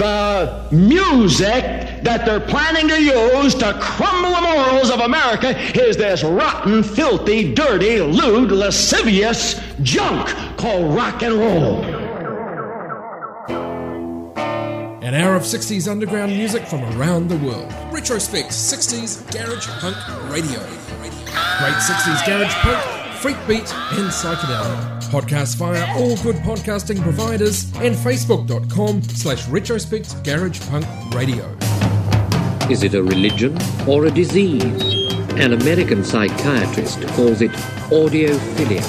the music that they're planning to use to crumble the morals of America is this rotten, filthy, dirty, lewd, lascivious junk called rock and roll. An hour of 60s underground music from around the world. Retrospect 60s Garage Punk Radio. Great 60s Garage Punk, Freak Beat and Psychedelia. Podcast via all good podcasting providers and facebook.com/Retrospect Garage Punk Radio. Is it a religion or a disease? An American psychiatrist calls it audiophilia.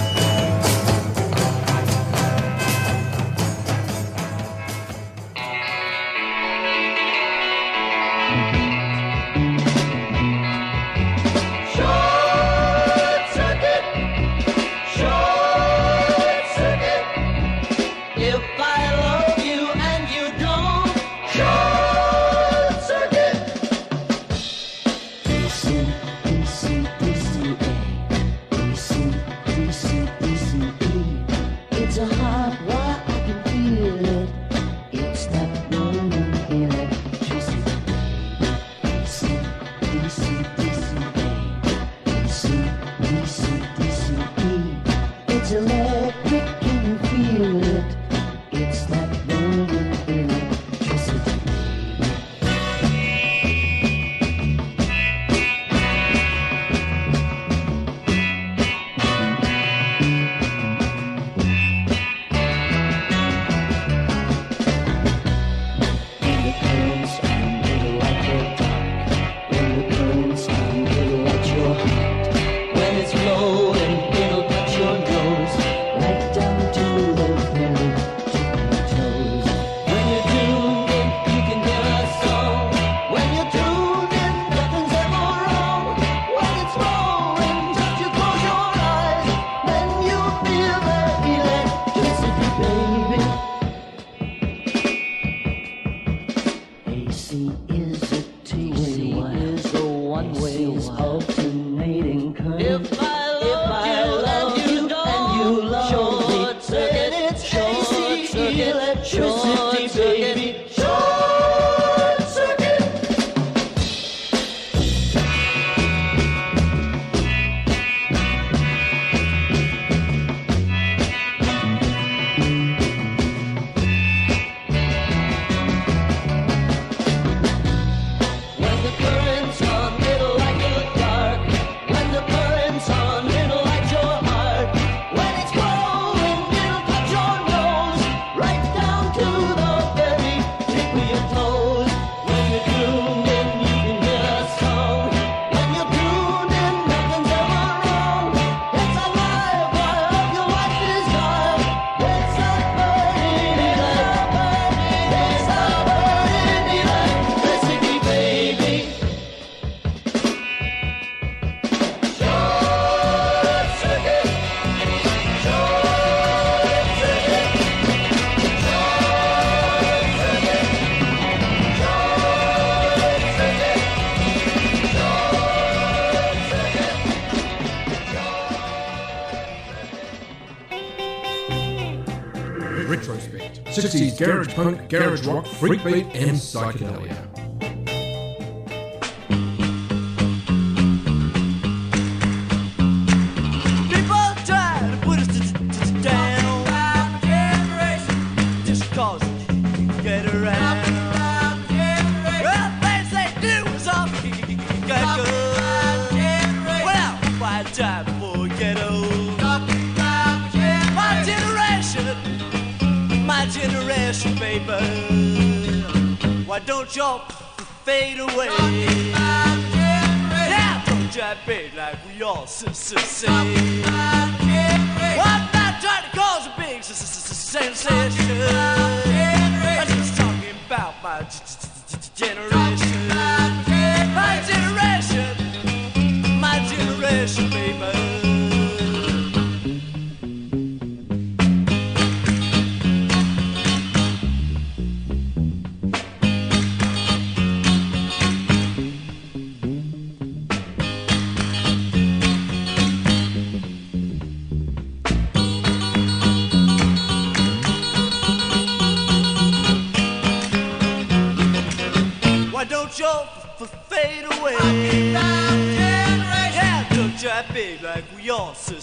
Retrospect 60s Garage Punk, Garage Rock, Freak Beat and Psychedelia. Why don't y'all fade away? Yeah, don't jive big like we all say. Why not try to cause a big sensation? I'm just talking about my generation. My generation, baby. don't you fade away. Yeah, don't you big like we all say.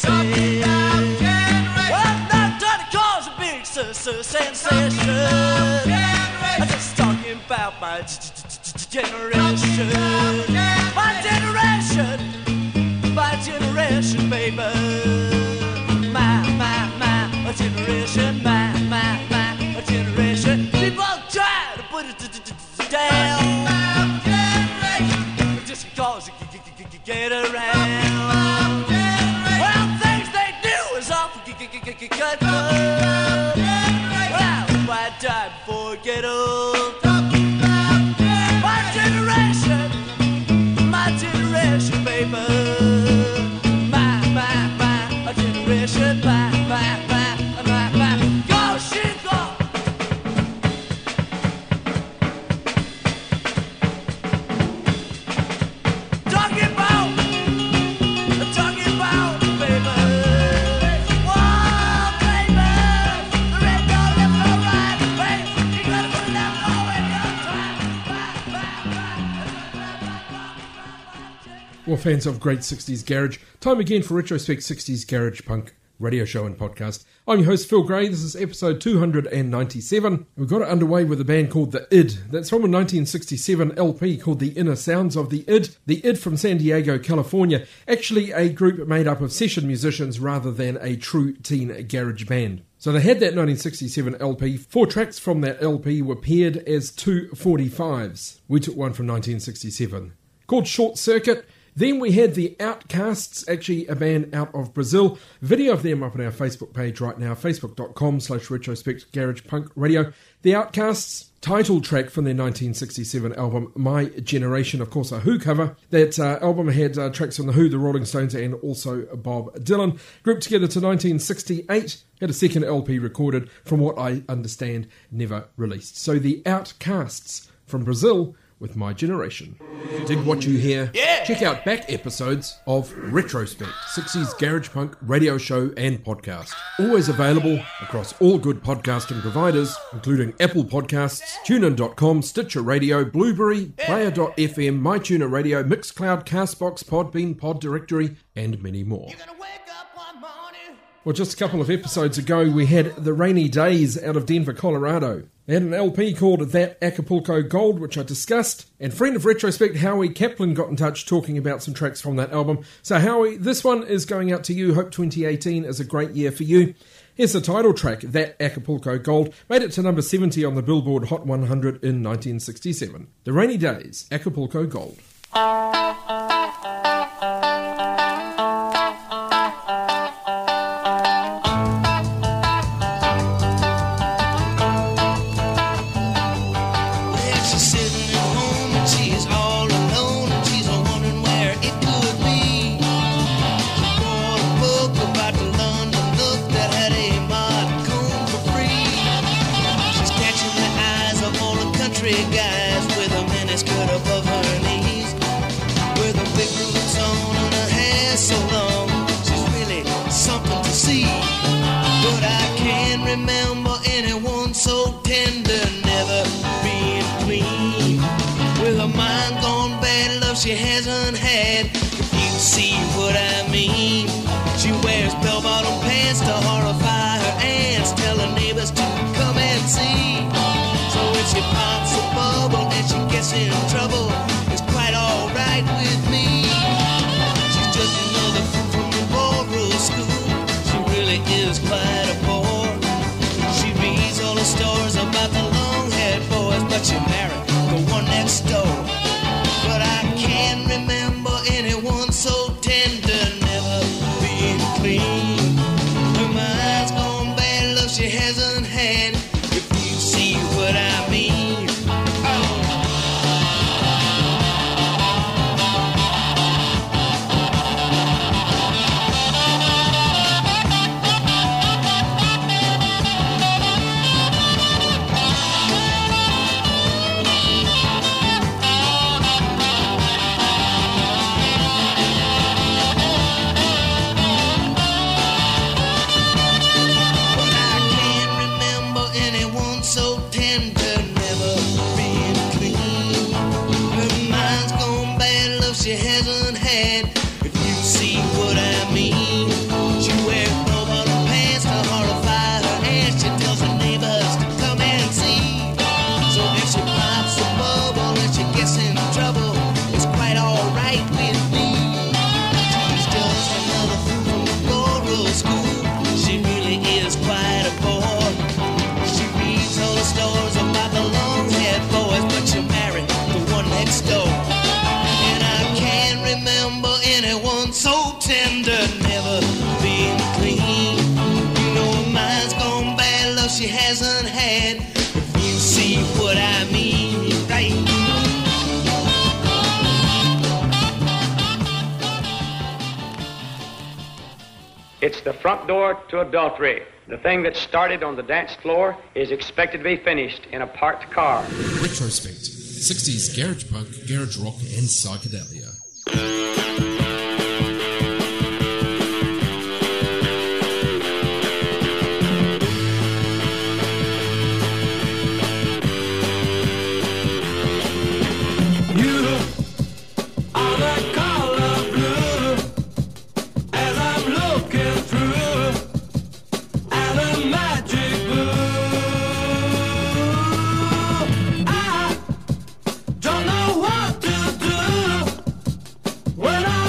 Well, that dirty cause a big sensation. I'm just talking about my generation. My generation, baby. My generation, my generation. People try to put it down just because you get around. Well, things they do is awful cut. Well, I die before I get old. My generation, baby. My generation, my. Go, she go. Talking about, baby. Whoa, baby. The red dog left or right, baby. You gotta put left over in your time. Well, fans of Great 60s Garage, time again for Retrospect 60s Garage Punk radio show and podcast. I'm your host, Phil Gray. This is episode 297. We got it underway with a band called The Id. That's from a 1967 LP called The Inner Sounds of The Id. The Id from San Diego, California. Actually a group made up of session musicians rather than a true teen garage band. So they had that 1967 LP. 4 tracks from that LP were paired as 245s. We took one from 1967 called Short Circuit. Then we had the Outcasts, actually a band out of Brazil. Video of them up on our Facebook page right now, facebook.com/Retrospect Garage Punk Radio. The Outcasts, title track from their 1967 album, My Generation, of course a Who cover. That album had tracks from The Who, The Rolling Stones and also Bob Dylan. Grouped together to 1968, had a second LP recorded, from what I understand, never released. So the Outcasts from Brazil with My Generation. Dig what you hear? Yeah! Check out back episodes of Retrospect, 60s Garage Punk radio show and podcast. Always available across all good podcasting providers, including Apple Podcasts, TuneIn.com, Stitcher Radio, Blueberry, Player.fm, MyTuner Radio, Mixcloud, Castbox, Podbean, Pod Directory, and many more. Well, just a couple of episodes ago, we had The Rainy Days out of Denver, Colorado. They had an LP called That Acapulco Gold, which I discussed. And friend of Retrospect, Howie Kaplan, got in touch talking about some tracks from that album. So Howie, this one is going out to you. Hope 2018 is a great year for you. Here's the title track, That Acapulco Gold. Made it to number 70 on the Billboard Hot 100 in 1967. The Rainy Days, Acapulco Gold. Guys with a miniskirt above her knees, with a big roots on and her hair so long, she's really something to see. But I can't remember anyone so tender, never being clean. With her mind gone bad, love she hasn't had, if you see what I mean. She wears bell-bottom pants to horrify her aunts, tell her neighbors to come and see. So if she pops a bubble and she gets in trouble, it's quite alright with me. She's just another fool from the ballroom school. She really is quite a bore. She reads all the stories about the long-haired boys, but she married the one next door. But I can't remember anyone so tender, never being clean. Her mind's gone bad, love she hasn't had, if you see what I mean. Oh. the front door to adultery. The thing that started on the dance floor is expected to be finished in a parked car. Retrospect, 60s garage punk, garage rock and psychedelia. Don't know what to do when I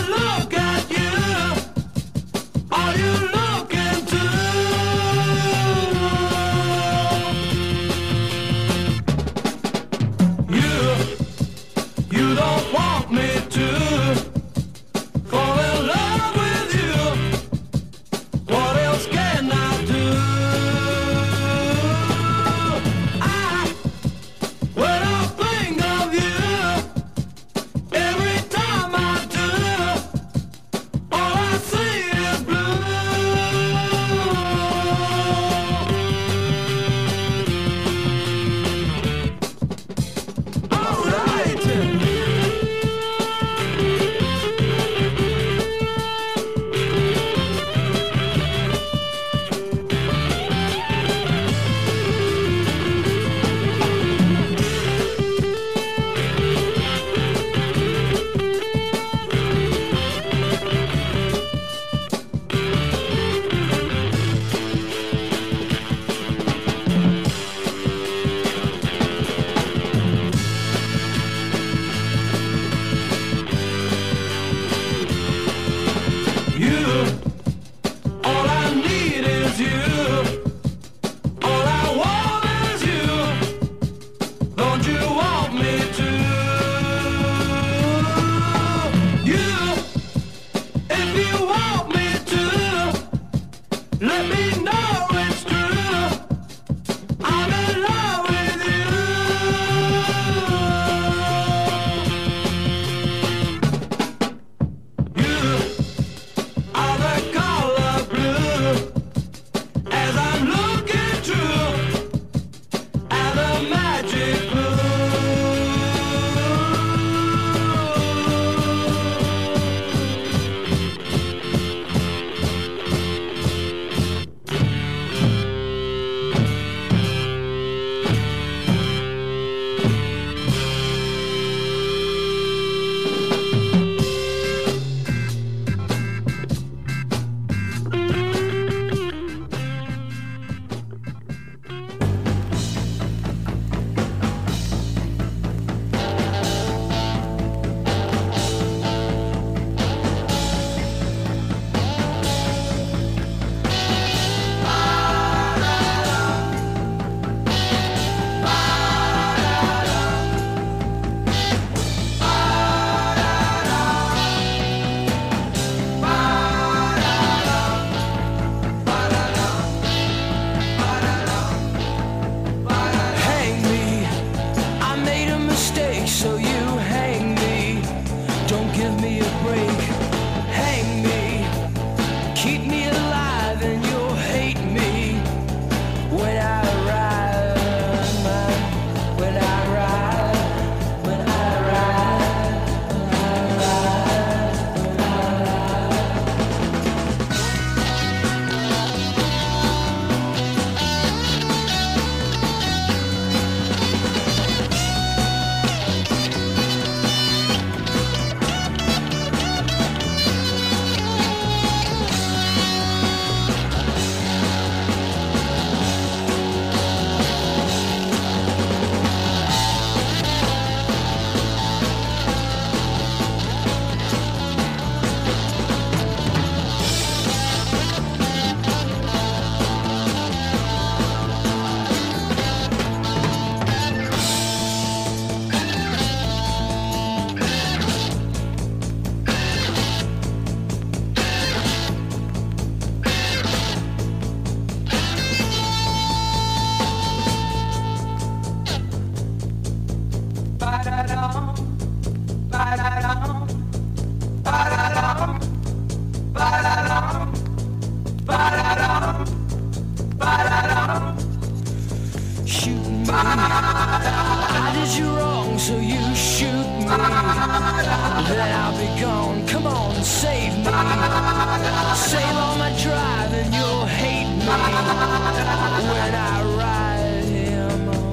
Shoot me. I did you wrong, so you shoot me. Then I'll be gone. Come on, save me. Save all my drive and you'll hate me when I ride him on.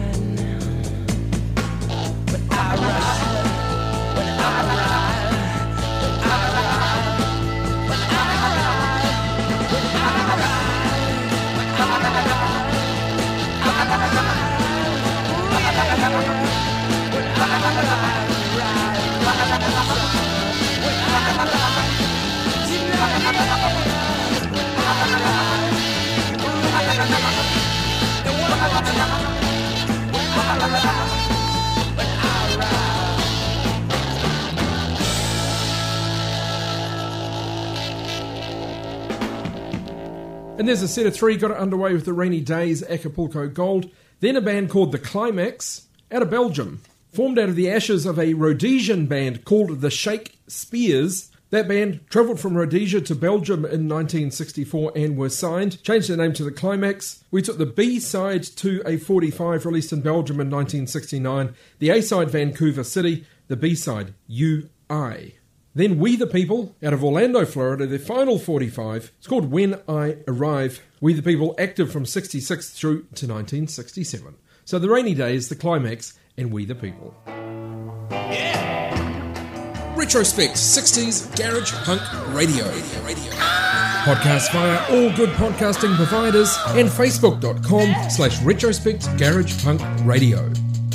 When I ride, when I ride, when I ride, when I ride, when I ride, when I ride. And there's a set of three, got it underway with the Rainy Days, Acapulco Gold. Then a band called The Climax, out of Belgium. Formed out of the ashes of a Rhodesian band called the Shakespeares. That band travelled from Rhodesia to Belgium in 1964 and were signed. Changed their name to The Climax. We took the B-side to a 45 released in Belgium in 1969. The A-side, Vancouver City. The B-side, UI. Then We the People, out of Orlando, Florida, their final 45. It's called When I Arrive. We the People, active from 66 through to 1967. So The Rainy Days, The Climax, and We the People. Yeah. Retrospect 60s Garage Punk Radio. Podcast via all good podcasting providers and facebook.com/Retrospect Garage Punk Radio.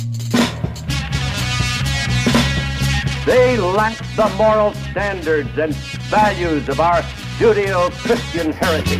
They lack the moral standards and values of our Judeo-Christian heritage.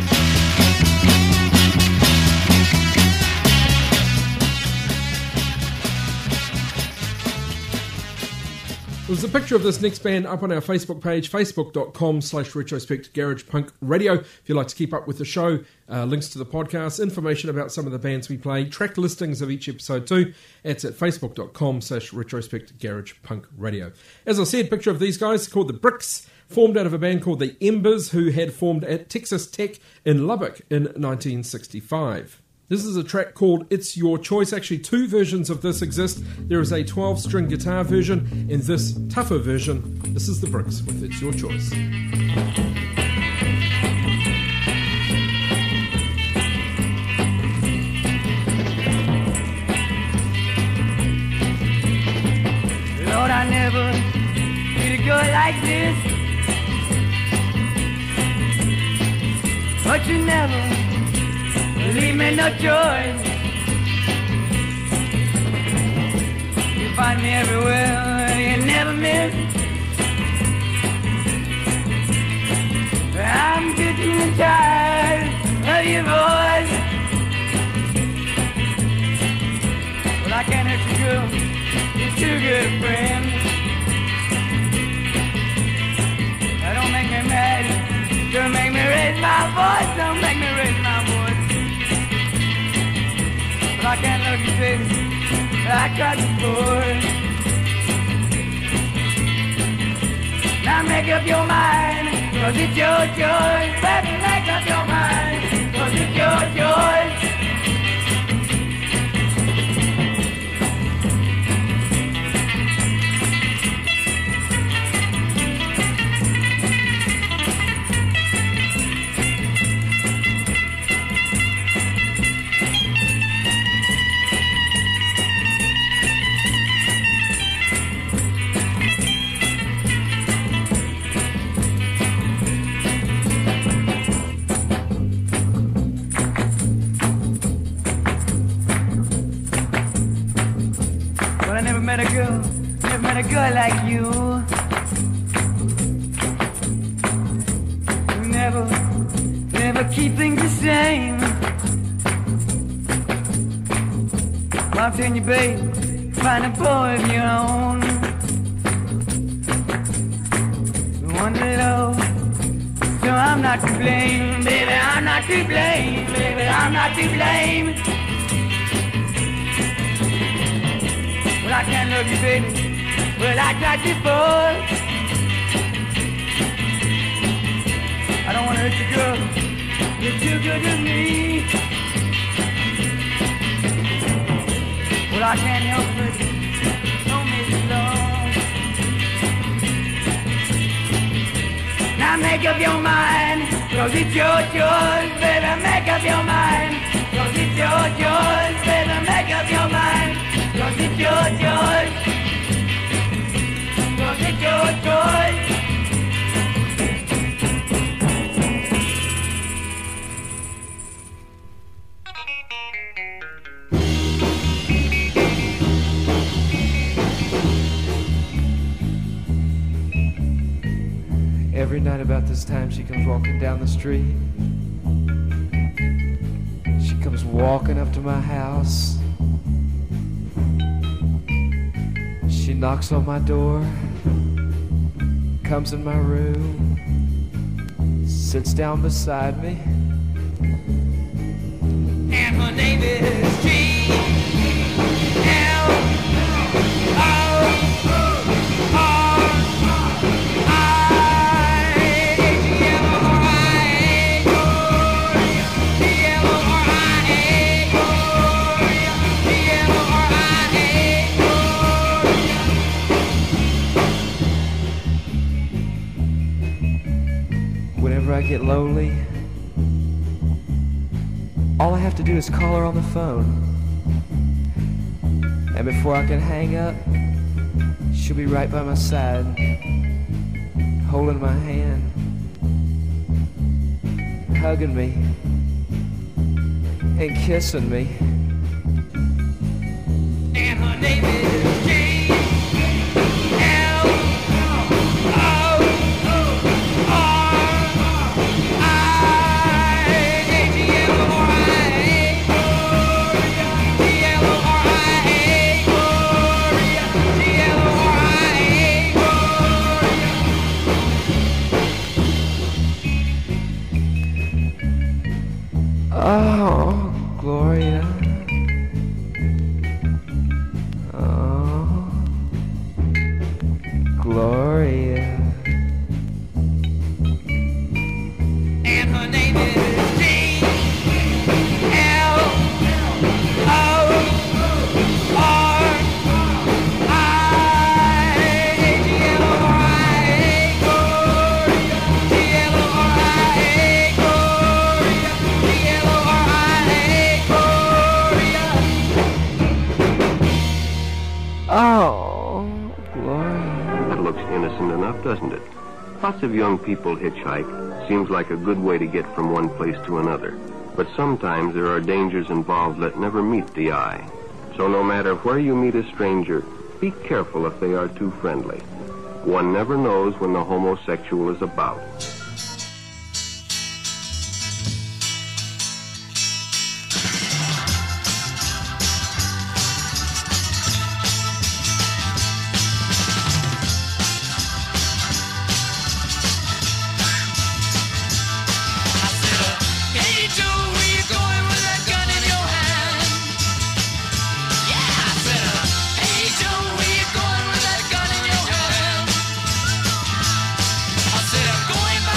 There's a picture of this next band up on our Facebook page, facebook.com/Retrospect Garage Punk Radio. If you'd like to keep up with the show, links to the podcast, information about some of the bands we play, track listings of each episode too, it's at facebook.com/Retrospect Garage Punk Radio. As I said, picture of these guys called the Bricks, formed out of a band called the Embers, who had formed at Texas Tech in Lubbock in 1965. This is a track called It's Your Choice. Actually, two versions of this exist. There is a 12-string guitar version and this tougher version. This is the Bricks with It's Your Choice. Lord, I never did a girl like this, but you never leave me no choice. You find me everywhere, you never miss. I'm getting tired of your voice. Well, I can't hurt you, girl. You're too good a friend. Now don't make me mad. Don't make me raise my voice. Don't make me raise my voice. I can't look you, baby, I got you bored. Now make up your mind, 'cause it's your choice. Baby, make up your mind, 'cause it's your choice. Never met a girl like you. Never keep things the same. Well, I'm telling you, babe, find a boy of your own. The one that loves. So I'm not to blame, baby, I'm not to blame, baby, I'm not to blame. Well, I can't love you, baby. Well, I got you, boy. I don't want to hurt you, girl. You're too good to me. Well, I can't help but show me love. Now make up your mind, 'cause it's your choice, baby. Make up your mind, 'cause it's your choice, baby. Make up your mind, 'cause it's your choice, 'cause it's your choice. Every night about this time she comes walking down the street. She comes walking up to my house. She knocks on my door, comes in my room, sits down beside me. And her name is Whenever I get lonely, all I have to do is call her on the phone. And before I can hang up, she'll be right by my side, holding my hand, hugging me, and kissing me. and her name is Jane. Oh, Gloria. Oh, Gloria. And her name is Jane. Oh, Gloria. That looks innocent enough, doesn't it? Lots of young people hitchhike. Seems like a good way to get from one place to another. But sometimes there are dangers involved that never meet the eye. So no matter where you meet a stranger, be careful if they are too friendly. One never knows when the homosexual is about. Going back.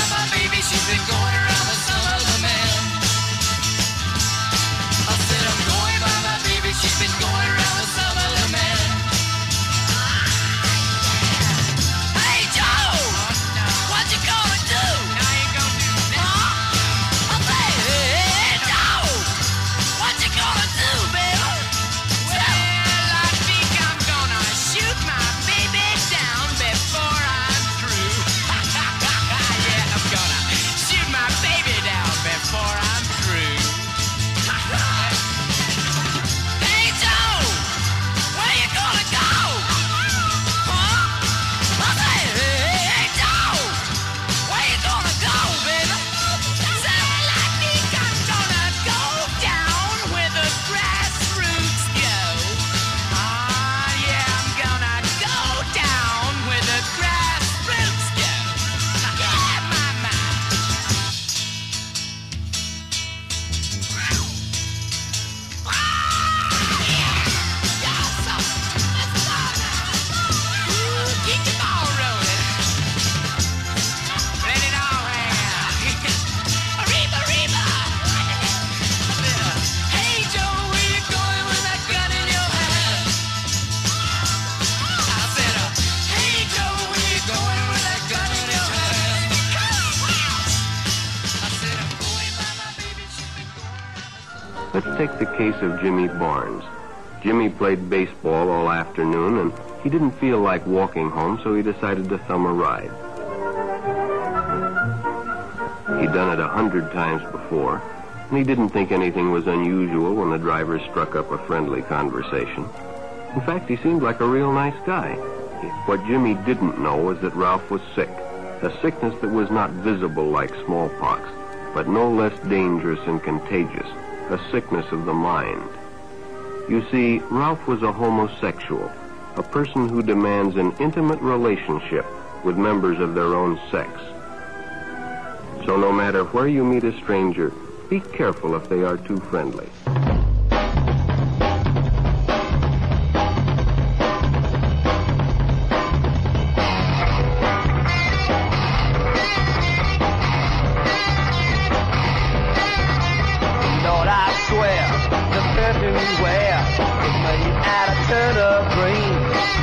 take the case of Jimmy Barnes. Jimmy played baseball all afternoon, and he didn't feel like walking home, so he decided to thumb a ride. He'd done it 100 times before, and he didn't think anything was unusual when the driver struck up a friendly conversation. In fact, he seemed like a real nice guy. What Jimmy didn't know was that Ralph was sick, a sickness that was not visible like smallpox, but no less dangerous and contagious, a sickness of the mind. You see, Ralph was a homosexual, a person who demands an intimate relationship with members of their own sex. So no matter where you meet a stranger, be careful if they are too friendly. Lord, I swear, the perfume you wear is made out of turnip green.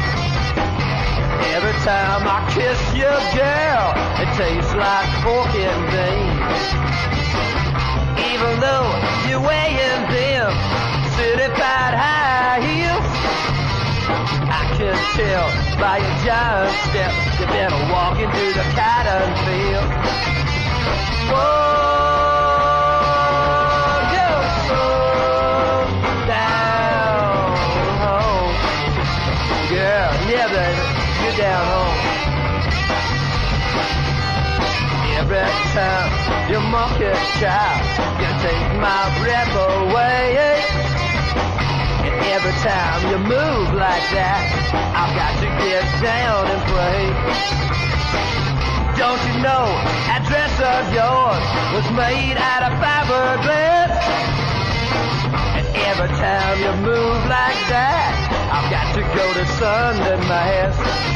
Every time I kiss you, girl, it tastes like pork and beans. Even though you're wearing them city-pied high heels, I can tell by your giant step you've been walking through the cotton field. Whoa. Yeah, baby, you're down home. Every time you monkey child, you take my breath away. And every time you move like that, I've got to get down and pray. Don't you know that dress of yours was made out of fiberglass? And every time you move like that, I've got to go to Sunday Mass.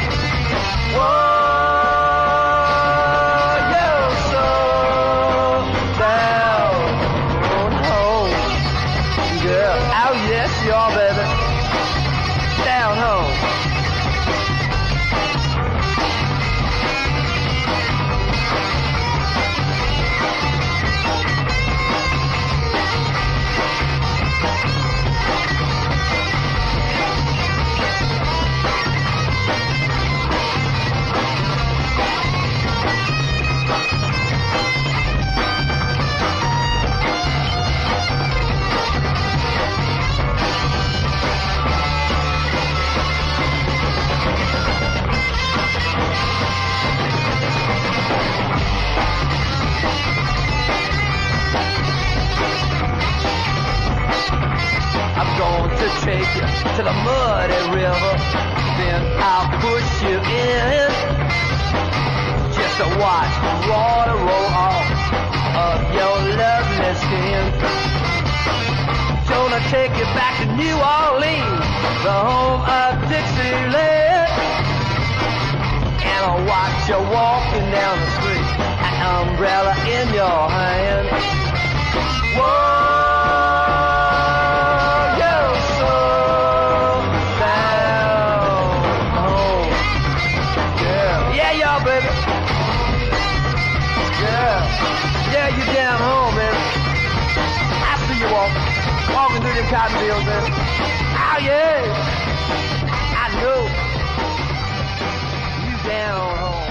Whoa, you're so down home, girl. Oh yes, you are, baby. Down home. Take you to the muddy river, then I'll push you in, just to watch the water roll off of your lovely skin. Gonna take you back to New Orleans, the home of Dixieland, and I'll watch you walking down the street, an umbrella in your hand. Whoa. You down home, man. I see you walking through them cotton fields, man. Oh, yeah. I know. You down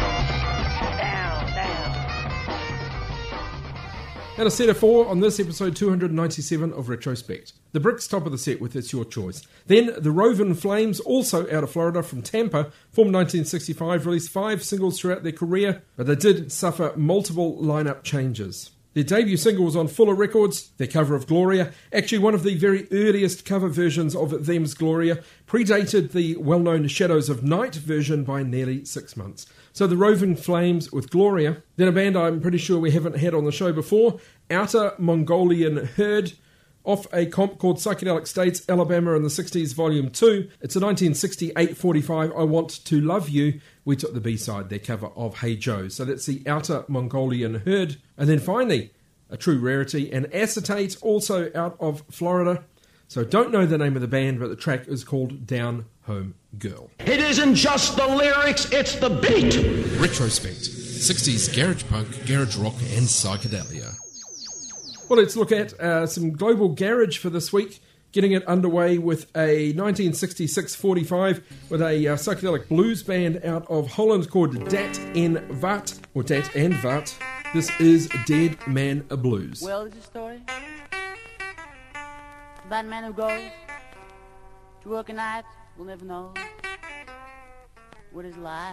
home. Down. And a set of 4 on this episode 297 of Retrospect. The Bricks top of the set with It's Your Choice. Then the Rovin Flames, also out of Florida from Tampa, formed 1965, released 5 singles throughout their career, but they did suffer multiple lineup changes. Their debut single was on Fuller Records, their cover of Gloria, actually one of the very earliest cover versions of Them's Gloria, predated the well-known Shadows of Night version by nearly 6 months. So the Roving Flames with Gloria, then a band I'm pretty sure we haven't had on the show before, Outer Mongolian Herd, off a comp called Psychedelic States, Alabama in the 60s, Volume 2. It's a 1968 45, I Want to Love You. We took the B-side, their cover of Hey Joe. So that's the Outer Mongolian Herd. And then finally, a true rarity, an Acetate, also out of Florida. So don't know the name of the band, but the track is called Down Home Girl. It isn't just the lyrics, it's the beat. Retrospect, 60s garage punk, garage rock and psychedelia. Well, let's look at some global garage for this week. Getting it underway with a 1966 45 with a psychedelic blues band out of Holland called Dat en Vat, or Dat and Vat. This is Dead Man Blues. Well, it's a story about a man who goes to work at night, will never know what is life.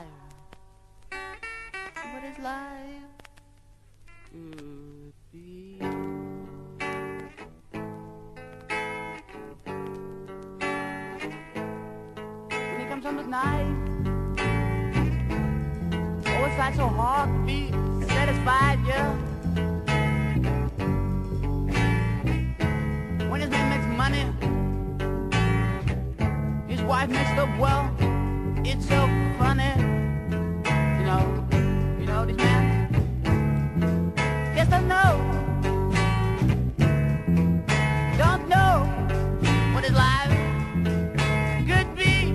What is life could be. When he comes home at night, oh, it's like so hard to be satisfied, yeah. When his man makes money, his wife makes up well. It's so funny, you know this man. Yes, I know. Don't know what his life could be.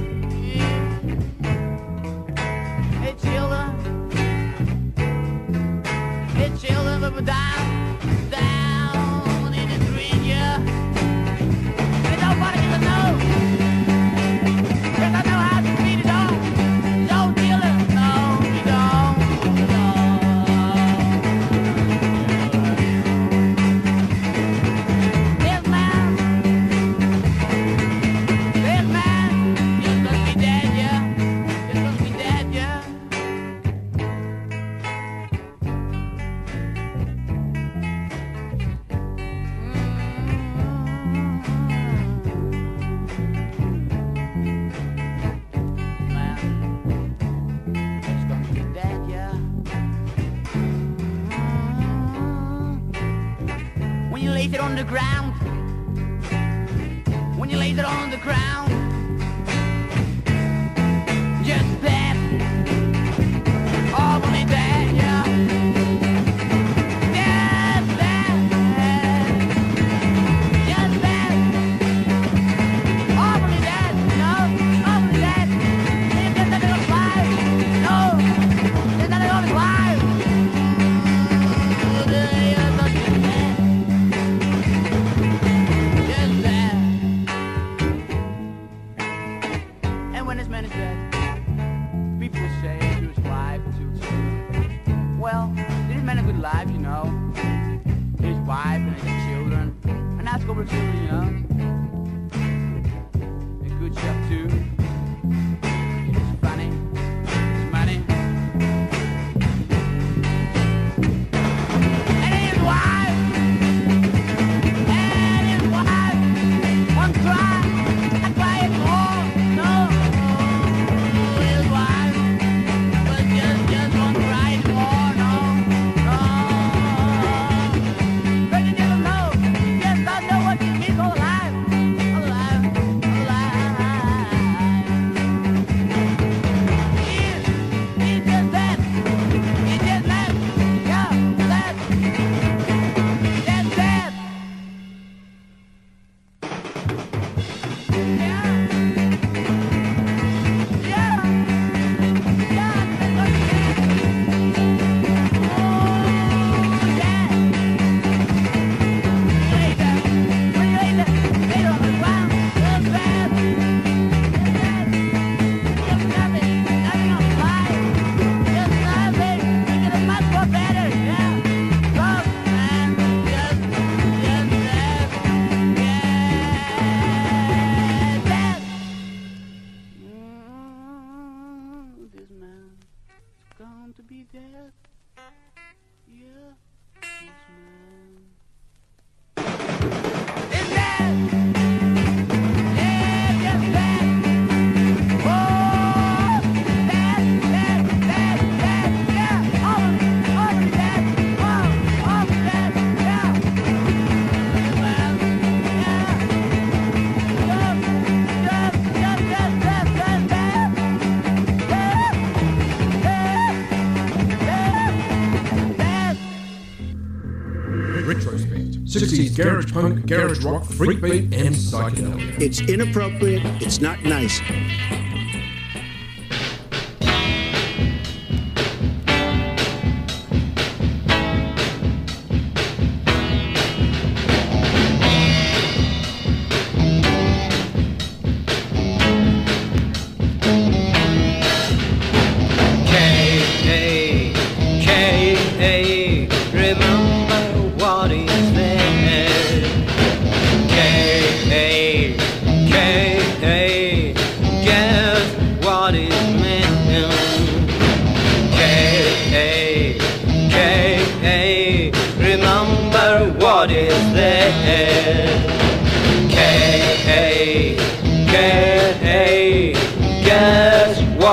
Hey, children, but we're down in the green, yeah. Hey, nobody can know. Yes, I know how to beat it on. Don't deal it, no, you don't. This man, you're gonna be dead, yeah. You're gonna be dead, yeah. When you lays it on the ground, when you lays it on the ground, just that, oh, only that, yeah. Just that, oh, only that, no, only that. There's nothing else live, no, there's nothing else live. And when this man is dead, people say to his wife, to his children, well, did this man a good life, you know? His wife and his children, a nice couple of children, you know? A good chef too. It's funny, it's money. And his wife, one cry, I cry it more, no. His wife was just one cry it more, no. But you never know, just don't know what it means all alive, all alive, all alive. He's just that, yeah, that's that. This man is going to be dead. Yeah, this man is dead. Yeah, just dead. Oh, dead, yeah. All dead. Oh, dead, yeah. Well, yeah. Retrospect. 60s garage punk, garage rock, freak beat, and psychedelic. It's inappropriate. It's not nice.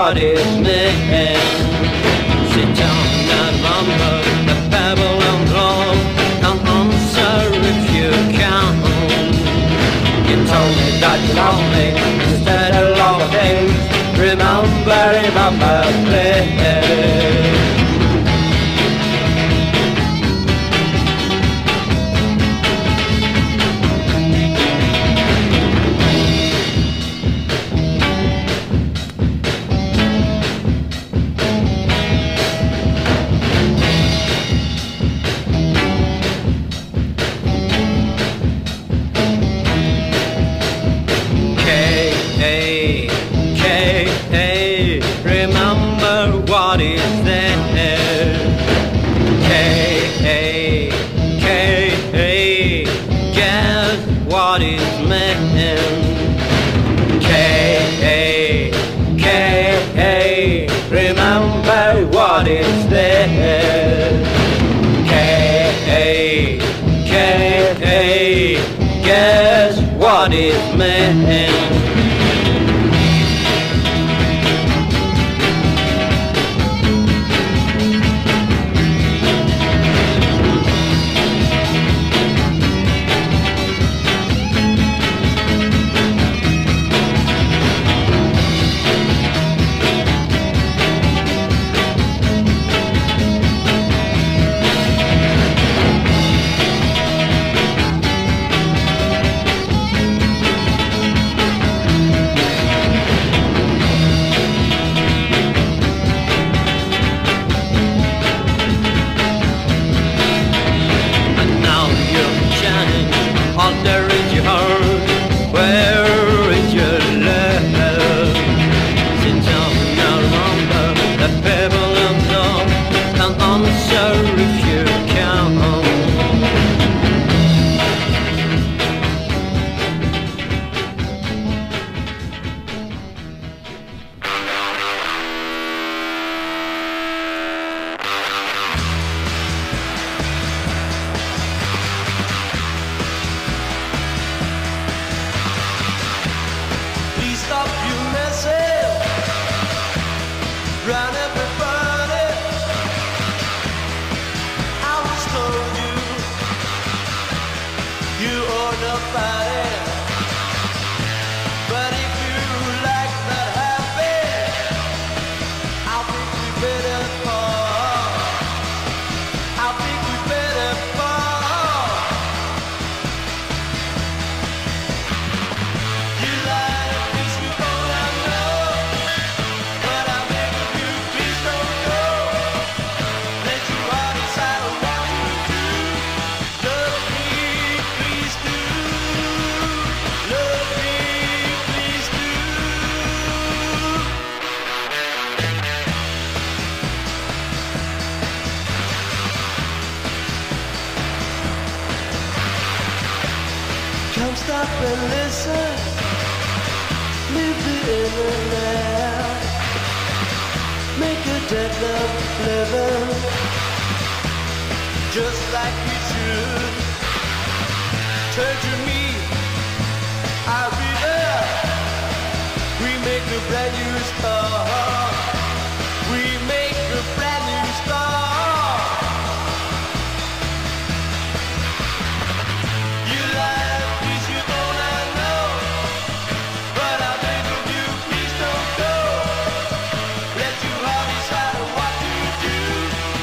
what is man. Sit down and remember the pebble and blow, and answer if you can. You told me that you love me instead of long days. Remember, please. What is there? K-A-K-A, guess what is man? K-A-K-A, remember what is there? K-A-K-A, guess what is man? Come stop and listen. Leave the internet. Make a dead love living just like you should. Turn to me, I'll be there. We make a brand new start. We make a brand new start.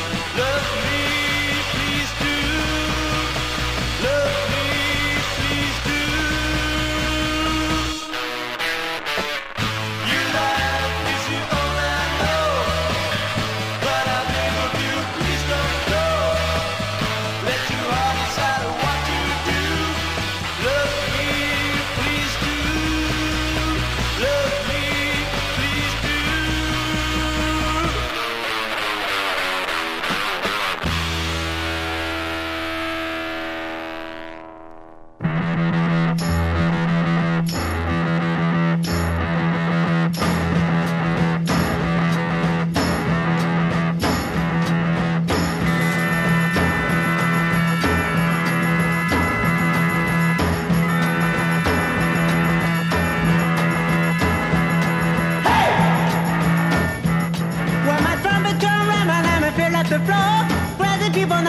Please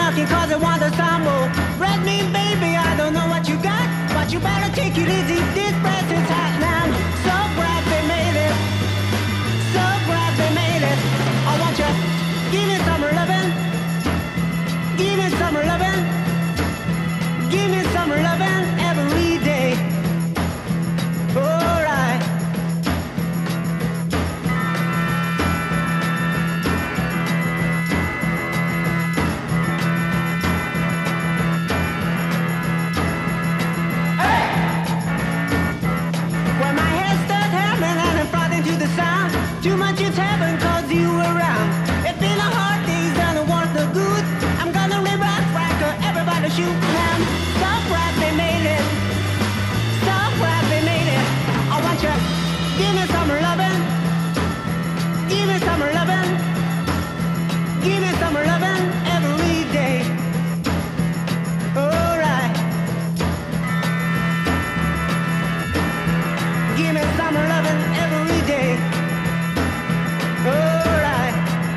knocking cause they want some more. Red meat, baby, I don't know what you got, but you better take it easy. This place is hot now. So glad they made it. So glad they made it. I want you, give me some lovin'. Give me some lovin'. Give me some lovin' every day. Alright. When my head starts humming and I'm frothing to the sound, too much is happened cause you were around. It's been a hard days and it was no good. I'm gonna live right, everybody shoot now. So glad they made it. So glad they made it. I want you, give me some lovin'. Give me some lovin'. Give me some lovin' every day. Alright. Give me some lovin' every day. Alright.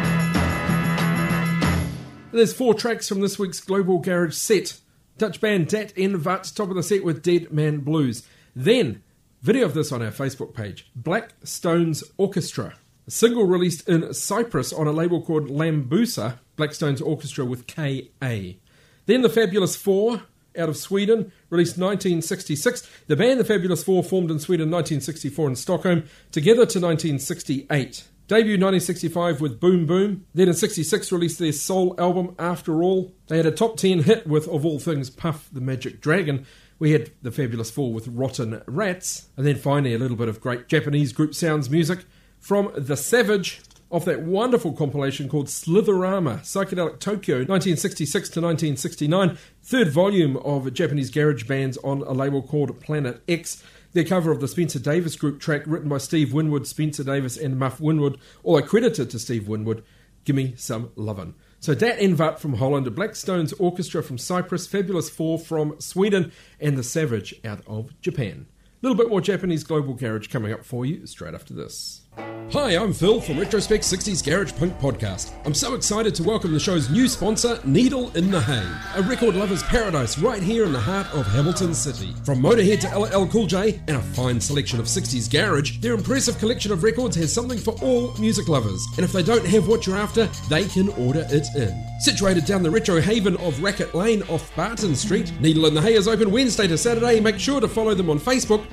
There's 4 tracks from this week's Global Garage set. Dutch band Dat en Wat, top of the set with Dead Man Blues. Then, video of this on our Facebook page, Black Stones Orchestra. A single released in Cyprus on a label called Lambusa, Black Stones Orchestra with K.A. Then the Fabulous Four, out of Sweden, released 1966. The band The Fabulous Four formed in Sweden 1964 in Stockholm, together to 1968. Debut 1965 with Boom Boom. Then in 66 released their soul album After All. They had a top 10 hit with, of all things, Puff the Magic Dragon. We had The Fabulous Four with Rotten Rats. And then finally a little bit of great Japanese group sounds music from The Savage off that wonderful compilation called Slitherama, Psychedelic Tokyo, 1966 to 1969. Third volume of Japanese garage bands on a label called Planet X. Their cover of the Spencer Davis Group track written by Steve Winwood, Spencer Davis and Muff Winwood, all accredited to Steve Winwood, Gimme Some Lovin'. So Dat en Wat from Holland, Black Stones Orchestra from Cyprus, Fabulous Four from Sweden, and The Savage out of Japan. A little bit more Japanese Global Garage coming up for you straight after this. Hi, I'm Phil from Retrospect 60s Garage Punk Podcast. I'm so excited to welcome the show's new sponsor, Needle in the Hay, a record lover's paradise right here in the heart of Hamilton City. From Motorhead to LL Cool J and a fine selection of 60s garage, their impressive collection of records has something for all music lovers. And if they don't have what you're after, they can order it in. Situated down the retro haven of Racket Lane off Barton Street, Needle in the Hay is open Wednesday to Saturday. Make sure to follow them on Facebook,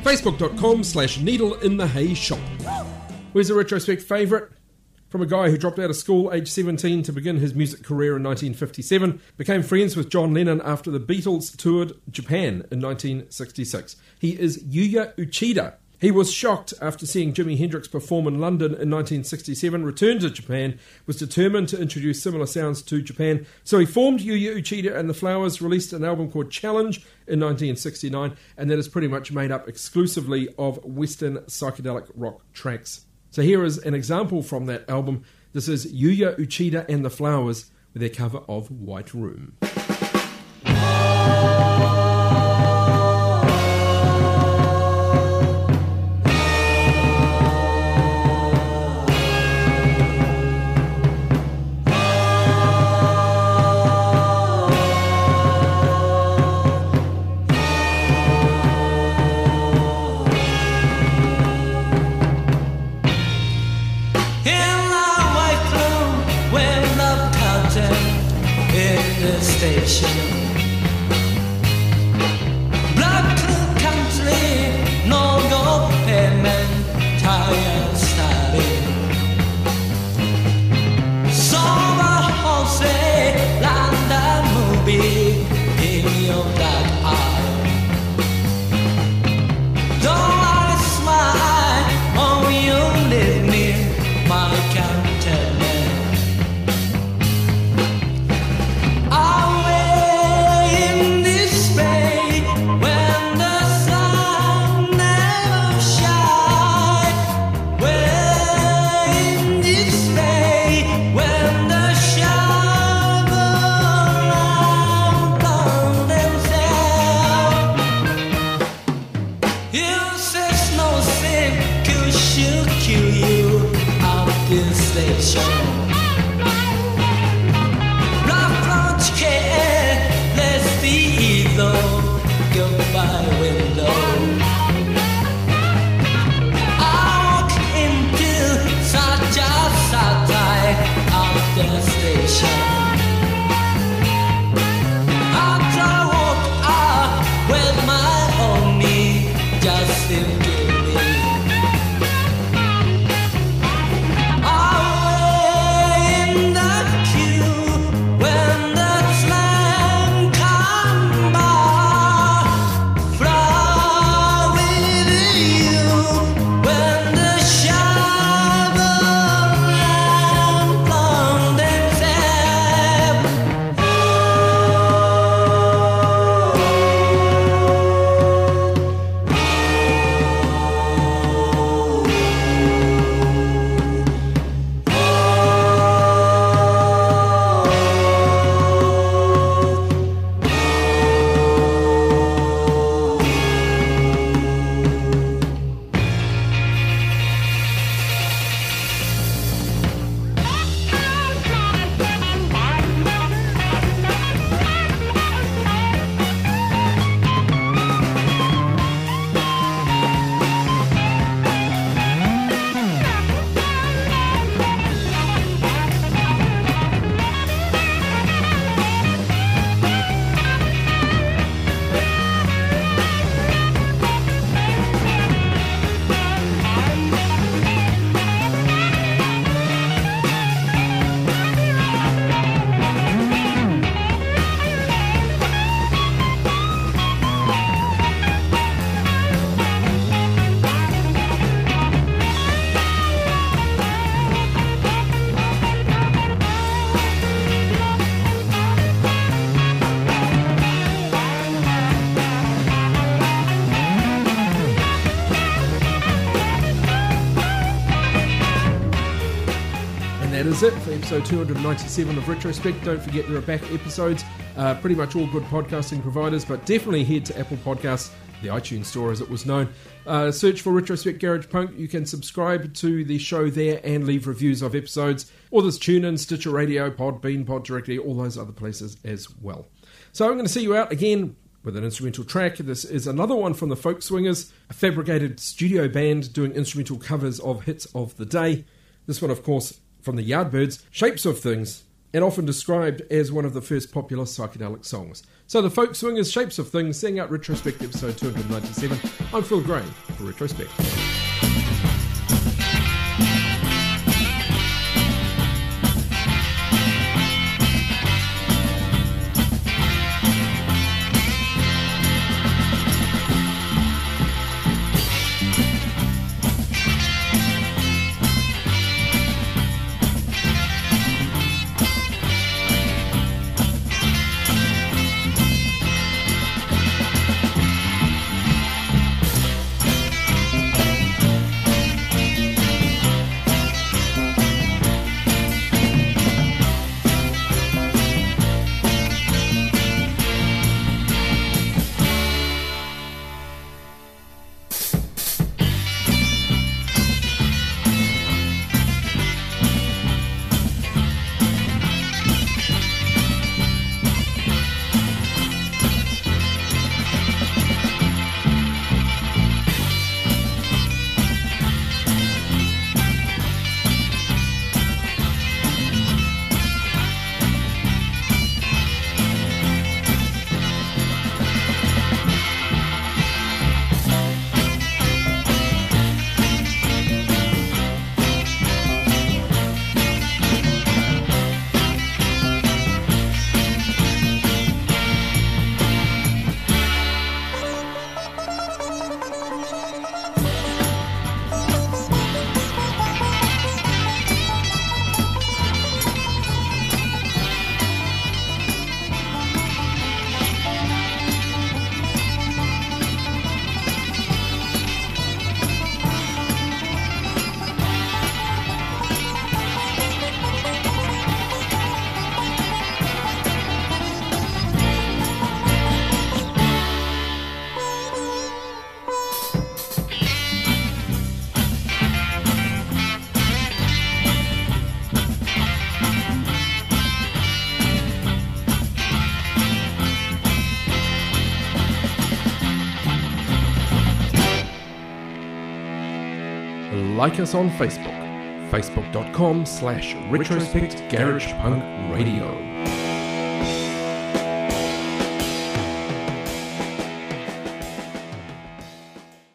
facebook.com/needleinthehayshop. Where's a retrospect favourite? From a guy who dropped out of school age 17 to begin his music career in 1957, became friends with John Lennon after the Beatles toured Japan in 1966. He is Yuya Uchida. He was shocked after seeing Jimi Hendrix perform in London in 1967, returned to Japan, was determined to introduce similar sounds to Japan, so he formed Yuya Uchida and the Flowers, released an album called Challenge in 1969, and that is pretty much made up exclusively of Western psychedelic rock tracks. So here is an example from that album. This is Yuya Uchida and the Flowers with their cover of White Room. I will that is it for episode 297 of Retrospect. Don't forget there are back episodes, pretty much all good podcasting providers, but definitely head to Apple Podcasts, the iTunes store as it was known. Search for Retrospect Garage Punk. You can subscribe to the show there and leave reviews of episodes, or there's TuneIn, Stitcher Radio, Podbean, PodDirectory, all those other places as well. So I'm going to see you out again with an instrumental track. This is another one from the Folk Swingers, a fabricated studio band doing instrumental covers of hits of the day. This one, of course, from the Yardbirds, Shapes of Things, and often described as one of the first popular psychedelic songs. So the Folk Swingers, Shapes of Things, sang out Retrospect episode 297. I'm Phil Gray for Retrospect. Like us on Facebook, facebook.com/RetrospectGaragePunkRadio.